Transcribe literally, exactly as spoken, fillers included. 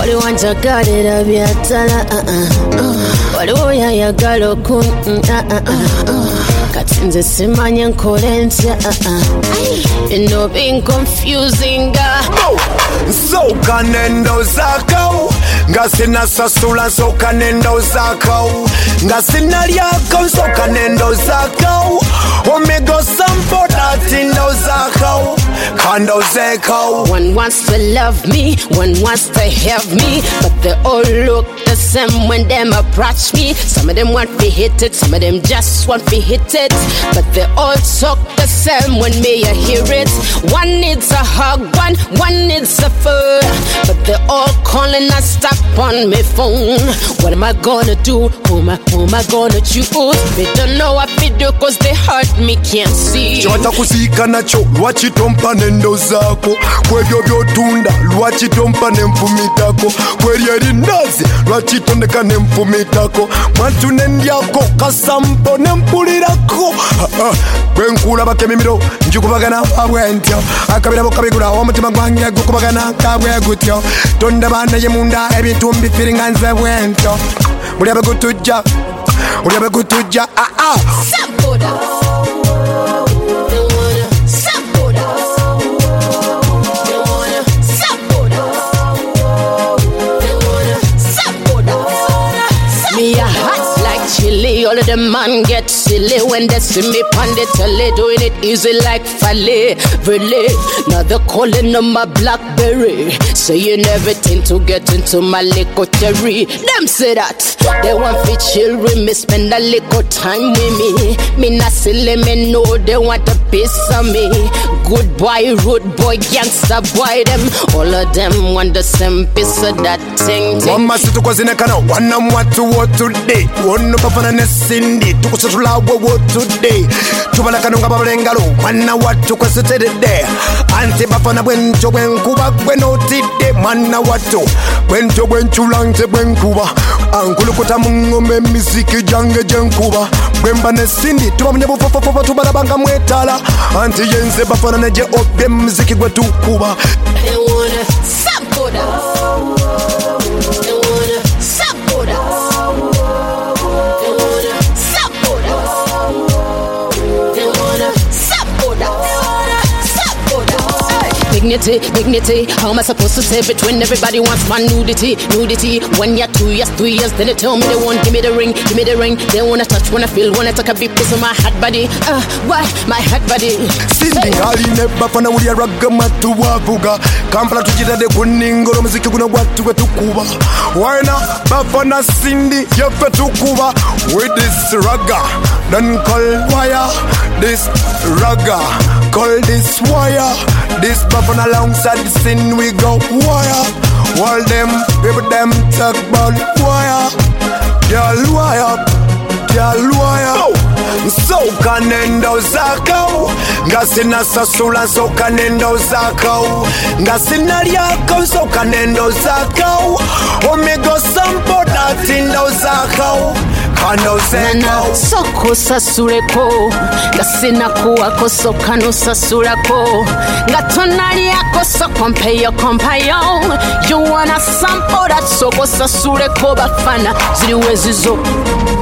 Wali wanjagalira byatala Wali oyayagala okun Kati nze simanye nkole ntya You know being confusing Nsoka nendo zako nga sinasasula nsoka nendo zako nga sinalyako nsoka nendo zako Omego sampo dati ndo zako Kando zeko. One wants to love me, one wants to have me, but they all look the same when them approach me. Some of them want to hit it, some of them just want to hit it, but they all talk the same when me I hear it. One needs a hug, one, one needs a food, but they all calling and stop on my phone. What am I gonna do? Who am I, who am I gonna choose? They don't know what to do cause they hurt me, can't see. Chota kusika nacho, lwachi tompa nendo zako. Kwebyo byotunda, lwachi tompa nemfumitako. Kweri erinazi, lwachi tondeka nemfumitako. Mwantu nendyako, kasampo nempulirako. Bwenkula bakemimiro, njukubagana abwentyo. Akabira bokabigula, omutima gwange gukubagana kabwe gutyo. Tonda bana yemunda, ebintu mbifiringa nze bwentyo. Mulyabe gutujja, mulyabe gutujja, ah ah. Sampoda. Me a hot like chili, all of them man get silly when they see me pon the telly, doing it easy like Fale, really. Now they calling on my Blackberry, saying everything to get into my little cherry. Them say that they want to chill with me, spend a little time with me. Me not silly, me know they want a piece of me. Good boy, rude boy, gangster boy, them all of them want the same piece of that thing. Mama situ kwa zinekana wana mwatu wo today. Wono bafana nesindi tukusatula wo today. Tubala kanunga babalengalo wana watu kwa sitede. Anti bafana bwento bwenkuba bwenotide. Mana watu bwento bwenchulangte bwenkuba. Ankulukuta mungome miziki jange jenkuba. Bwemba nesindi tuba mnyebu fofofofa tubala banga mwetala. Anti yenze bafana neje obe miziki gwe tukuba. They wanna sample that. They wanna sample that. They wanna sample that. They wanna sample that. Sample that. Dignity, dignity. How am I supposed to save it when everybody wants my nudity, nudity? One year, two years, three years, then they tell me they won't give me the ring, give me the ring. They wanna touch, wanna feel, wanna take a big piece of my hot body. Uh, why my hot body? Sindi hali ne bafana uli ya raga matu wavuga. Kampala tujita de kuningolo muziki kuna watu wetu kuba. Wana bafana sindi yefe tukuba. With this raga, don't call wire. This raga, call this wire. This bafana alongside the sin we go wire. All them, people them talk about wire. Girl wire, girl wire. Nsoka nendo zako nga sinasasula nsoka nendo zako nga sinalyako nsoka nendo zako Omego sampo dati ndo zako Kando zeko Soko sasureko nga sinakuwako soka no sasurako nga tonalyako soko mpeyo kompayo. You wanna sample that soko sasureko bafana ziriwe zizo.